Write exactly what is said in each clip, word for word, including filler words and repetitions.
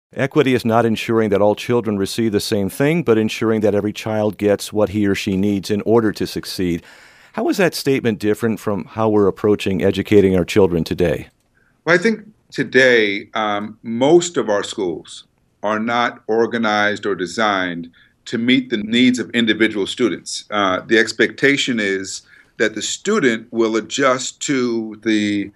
Equity is not ensuring that all children receive the same thing, but ensuring that every child gets what he or she needs in order to succeed. How is that statement different from how we're approaching educating our children today? Well, I think today um, most of our schools are not organized or designed to meet the needs of individual students. Uh, the expectation is that the student will adjust to the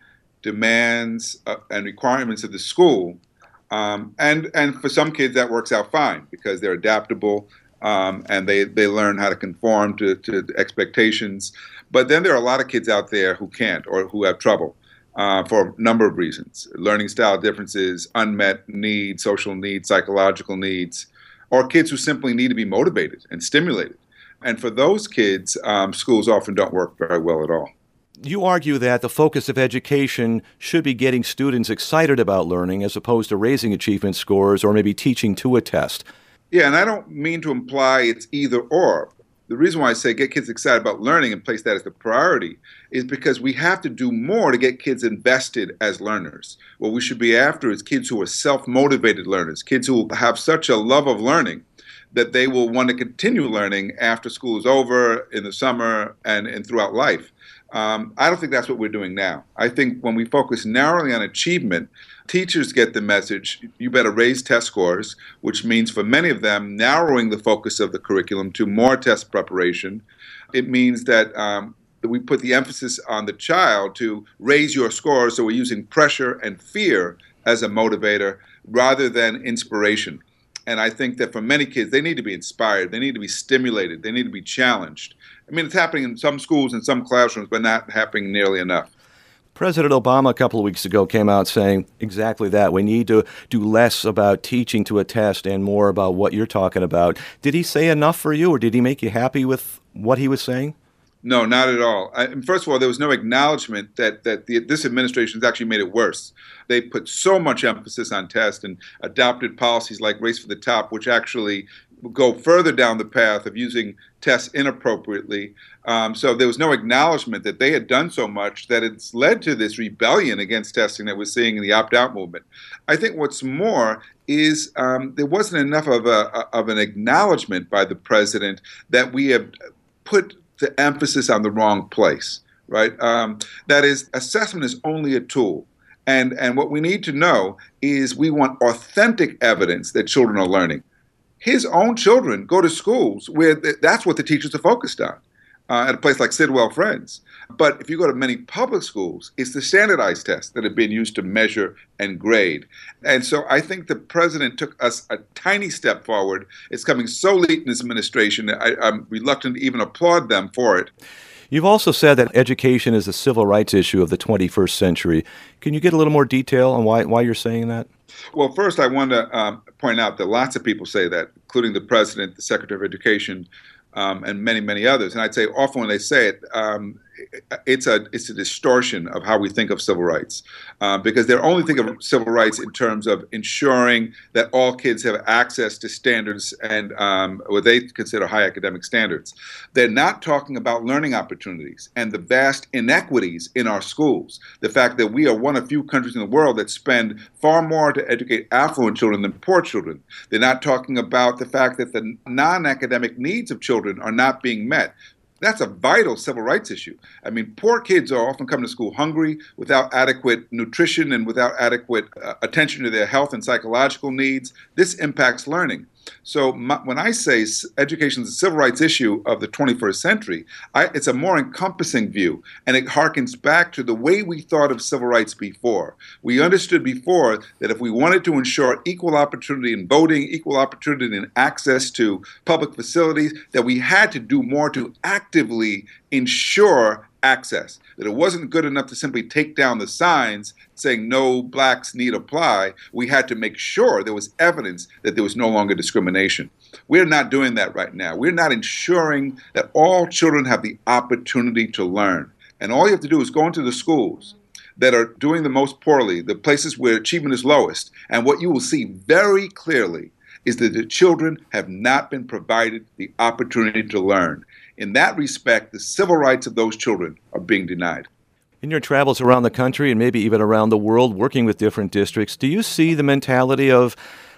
demands uh, and requirements of the school. Um, and, and for some kids, that works out fine because they're adaptable um, and they, they learn how to conform to, to the expectations. But then there are a lot of kids out there who can't or who have trouble uh, for a number of reasons. Learning style differences, unmet needs, social needs, psychological needs, or kids who simply need to be motivated and stimulated. And for those kids, um, schools often don't work very well at all. You argue that the focus of education should be getting students excited about learning as opposed to raising achievement scores or maybe teaching to a test. Yeah, and I don't mean to imply it's either or. The reason why I say get kids excited about learning and place that as the priority is because we have to do more to get kids invested as learners. What we should be after is kids who are self-motivated learners, kids who have such a love of learning that they will want to continue learning after school is over, in the summer, and, and throughout life. Um, I don't think that's what we're doing now. I think when we focus narrowly on achievement, teachers get the message, you better raise test scores, which means for many of them narrowing the focus of the curriculum to more test preparation. It means that um, that we put the emphasis on the child to raise your scores, so we're using pressure and fear as a motivator rather than inspiration. And I think that for many kids, they need to be inspired, they need to be stimulated, they need to be challenged. I mean, it's happening in some schools and some classrooms, but not happening nearly enough. President Obama a couple of weeks ago came out saying exactly that. We need to do less about teaching to a test and more about what you're talking about. Did he say enough for you, or did he make you happy with what he was saying? No, not at all. I, first of all, there was no acknowledgement that, that the, this administration has actually made it worse. They put so much emphasis on tests and adopted policies like Race for the Top, which actually go further down the path of using tests inappropriately. Um, so there was no acknowledgement that they had done so much that it's led to this rebellion against testing that we're seeing in the opt-out movement. I think what's more is um, there wasn't enough of, a, of an acknowledgement by the president that we have put the emphasis on the wrong place, right? Um, that is, assessment is only a tool. And, and what we need to know is we want authentic evidence that children are learning. His own children go to schools where th- that's what the teachers are focused on, uh, at a place like Sidwell Friends. But if you go to many public schools, it's the standardized tests that have been used to measure and grade. And so I think the president took us a tiny step forward. It's coming so late in this administration, I, I'm reluctant to even applaud them for it. You've also said that education is a civil rights issue of the twenty-first century. Can you get a little more detail on why, why you're saying that? Well, first, I want to um, point out that lots of people say that, including the president, the secretary of education, um, and many, many others. And I'd say often when they say it, um, it's a it's a distortion of how we think of civil rights, uh, because they're only think of civil rights in terms of ensuring that all kids have access to standards and um, what they consider high academic standards. They're not talking about learning opportunities and the vast inequities in our schools. The fact that we are one of few countries in the world that spend far more to educate affluent children than poor children. They're not talking about the fact that the non-academic needs of children are not being met. That's a vital civil rights issue. I mean, poor kids are often coming to school hungry, without adequate nutrition and without adequate uh, attention to their health and psychological needs. This impacts learning. So my, when I say education is a civil rights issue of the twenty-first century, I, it's a more encompassing view, and it harkens back to the way we thought of civil rights before. We understood before that if we wanted to ensure equal opportunity in voting, equal opportunity in access to public facilities, that we had to do more to actively ensure access, that it wasn't good enough to simply take down the signs saying no blacks need apply. We had to make sure there was evidence that there was no longer discrimination. We're not doing that right now. We're not ensuring that all children have the opportunity to learn. And all you have to do is go into the schools that are doing the most poorly, the places where achievement is lowest, and what you will see very clearly is that the children have not been provided the opportunity to learn. In that respect, the civil rights of those children are being denied. In your travels around the country and maybe even around the world working with different districts, do you see the mentality of,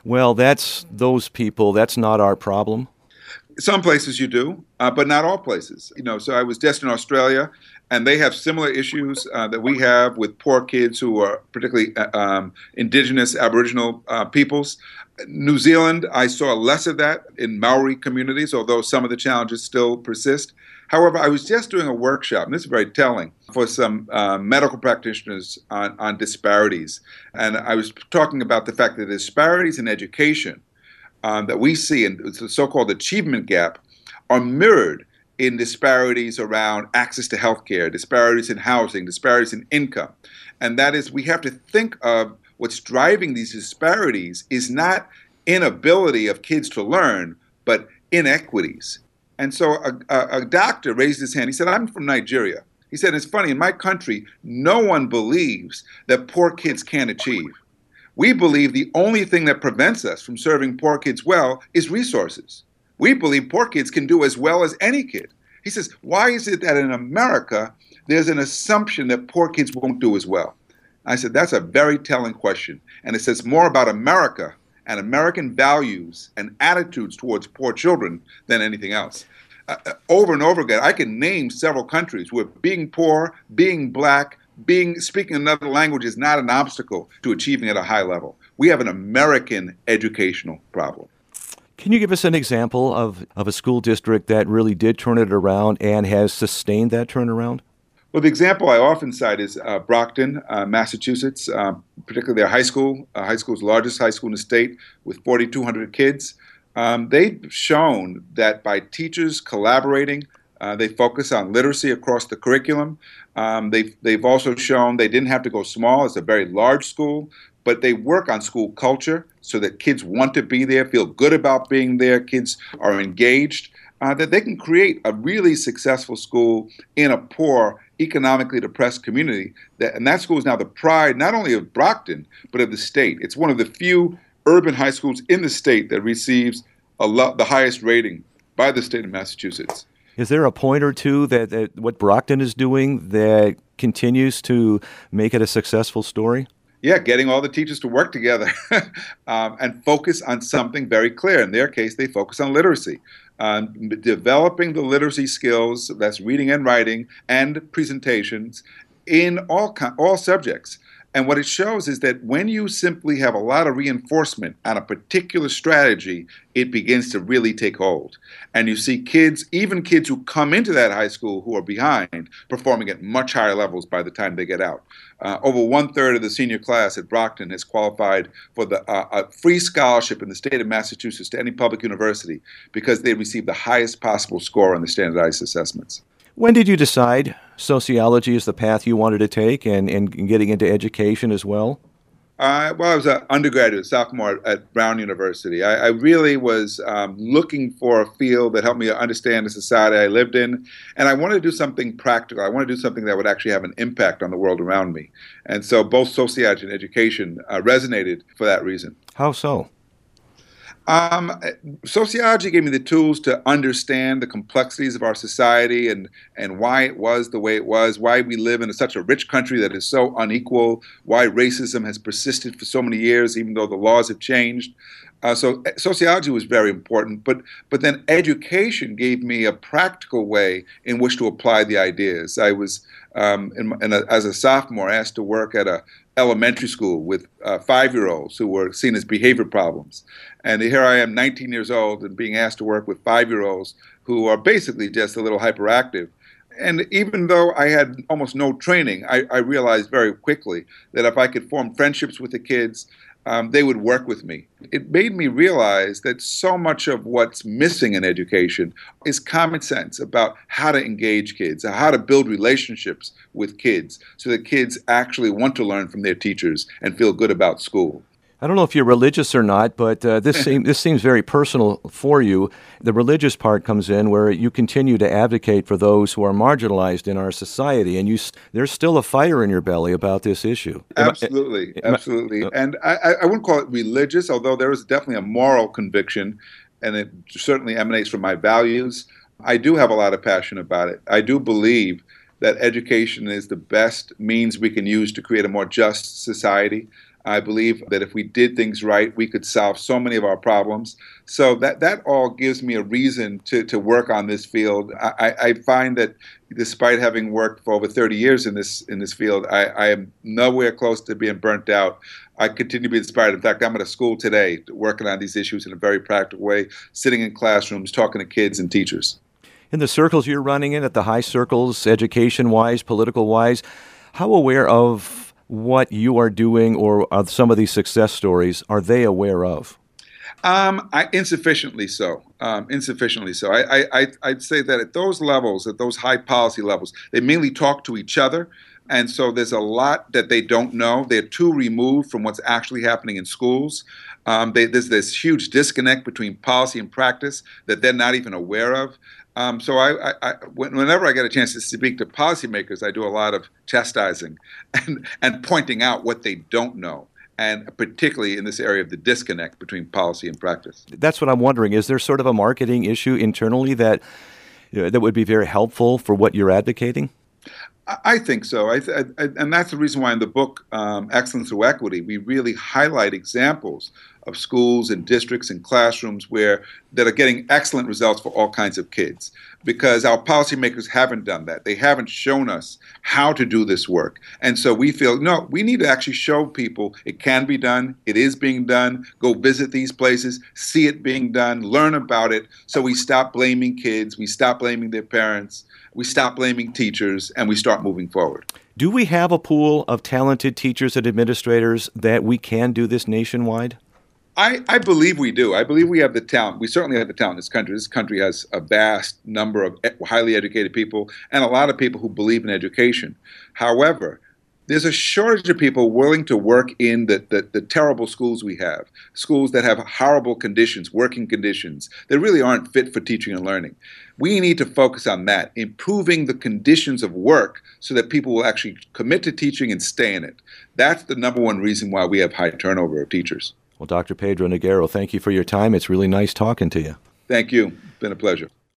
Well, that's those people. That's not our problem. Some places you do, uh, but not all places. You know, so I was just in Australia, and they have similar issues uh, that we have with poor kids who are particularly uh, um, indigenous Aboriginal uh, peoples. New Zealand, I saw less of that in Maori communities, although some of the challenges still persist. However, I was just doing a workshop, and this is very telling, for some uh, medical practitioners on, on disparities. And I was talking about the fact that disparities in education um, that we see in the so-called achievement gap are mirrored in disparities around access to healthcare, disparities in housing, disparities in income. And that is, we have to think of what's driving these disparities is not inability of kids to learn, but inequities. And so a, a, a doctor raised his hand. He said, I'm from Nigeria. He said, it's funny, in my country, no one believes that poor kids can't achieve. We believe the only thing that prevents us from serving poor kids well is resources. We believe poor kids can do as well as any kid. He says, why is it that in America, there's an assumption that poor kids won't do as well? I said, that's a very telling question. And it says more about America and American values and attitudes towards poor children than anything else. Uh, over and over again, I can name several countries where being poor, being black, being speaking another language is not an obstacle to achieving at a high level. We have an American educational problem. Can you give us an example of, of a school district that really did turn it around and has sustained that turnaround? Well, the example I often cite is uh, Brockton, uh, Massachusetts, uh, particularly their high school, uh, high school's largest high school in the state with forty-two hundred kids. Um, they've shown that by teachers collaborating, uh, they focus on literacy across the curriculum. Um, they've, they've also shown they didn't have to go small. It's a very large school, but they work on school culture so that kids want to be there, feel good about being there, kids are engaged, uh, that they can create a really successful school in a poor, economically depressed community. That, and that school is now the pride not only of Brockton, but of the state. It's one of the few urban high schools in the state that receives a lo- the highest rating by the state of Massachusetts. Is there a point or two that, that what Brockton is doing that continues to make it a successful story? Yeah, getting all the teachers to work together um, and focus on something very clear. In their case, they focus on literacy. Um, developing the literacy skills, that's reading and writing, and presentations in all all subjects. And what it shows is that when you simply have a lot of reinforcement on a particular strategy, it begins to really take hold. And you see kids, even kids who come into that high school who are behind, performing at much higher levels by the time they get out. Uh, over one third of the senior class at Brockton has qualified for the uh, a free scholarship in the state of Massachusetts to any public university because they received the highest possible score on the standardized assessments. When did you decide sociology is the path you wanted to take and, and getting into education as well? Uh, well, I was an undergraduate, sophomore at Brown University. I, I really was um, looking for a field that helped me understand the society I lived in, and I wanted to do something practical. I wanted to do something that would actually have an impact on the world around me. And so both sociology and education uh, resonated for that reason. How so? Um, sociology gave me the tools to understand the complexities of our society and, and why it was the way it was, why we live in a, such a rich country that is so unequal, why racism has persisted for so many years, even though the laws have changed. Uh, so sociology was very important, but but then education gave me a practical way in which to apply the ideas. I was, um, in, in a, as a sophomore, asked to work at a elementary school with uh, five-year-olds who were seen as behavior problems. And here I am, nineteen years old, and being asked to work with five-year-olds who are basically just a little hyperactive. And even though I had almost no training, I, I realized very quickly that if I could form friendships with the kids, um, they would work with me. It made me realize that so much of what's missing in education is common sense about how to engage kids, how to build relationships with kids so that kids actually want to learn from their teachers and feel good about school. I don't know if you're religious or not, but uh, this, seem, this seems very personal for you. The religious part comes in where you continue to advocate for those who are marginalized in our society, and you there's still a fire in your belly about this issue. Absolutely, Am I, absolutely. Am I, and I, I wouldn't call it religious, although there is definitely a moral conviction, and it certainly emanates from my values. I do have a lot of passion about it. I do believe that education is the best means we can use to create a more just society. I believe that if we did things right, we could solve so many of our problems. So that, that all gives me a reason to, to work on this field. I, I find that despite having worked for over thirty years in this in this field, I, I am nowhere close to being burnt out. I continue to be inspired. In fact, I'm at a school today working on these issues in a very practical way, sitting in classrooms, talking to kids and teachers. In the circles you're running in, at the high circles, education-wise, political-wise, how aware of what you are doing or of some of these success stories are they aware of? Um, I, insufficiently so. Um, insufficiently so. I, I, I'd say that at those levels, at those high policy levels, they mainly talk to each other. And so there's a lot that they don't know. They're too removed from what's actually happening in schools. Um, they, there's this huge disconnect between policy and practice that they're not even aware of. Um, so I, I, I, whenever I get a chance to speak to policymakers, I do a lot of chastising and, and pointing out what they don't know, and particularly in this area of the disconnect between policy and practice. That's what I'm wondering. Is there sort of a marketing issue internally that you know, that would be very helpful for what you're advocating? I think so. I th- I, and that's the reason why in the book, um, Excellence Through Equity, we really highlight examples of schools and districts and classrooms where that are getting excellent results for all kinds of kids, because our policymakers haven't done that. They haven't shown us how to do this work. And so we feel, no, we need to actually show people it can be done, it is being done, go visit these places, see it being done, learn about it, so we stop blaming kids, we stop blaming their parents, we stop blaming teachers, and we start moving forward. Do we have a pool of talented teachers and administrators that we can do this nationwide? I, I believe we do. I believe we have the talent. We certainly have the talent in this country. This country has a vast number of highly educated people and a lot of people who believe in education. However, there's a shortage of people willing to work in the, the, the terrible schools we have, schools that have horrible conditions, working conditions, that really aren't fit for teaching and learning. We need to focus on that, improving the conditions of work so that people will actually commit to teaching and stay in it. That's the number one reason why we have high turnover of teachers. Well, Doctor Pedro Nogueira, thank you for your time. It's really nice talking to you. Thank you. It's been a pleasure.